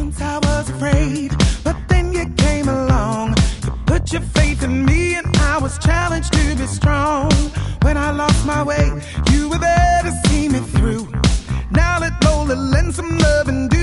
Once I was afraid, but then you came along. You put your faith in me and I was challenged to be strong. When I lost my way, you were there to see me through. Now let Lola lend some love and do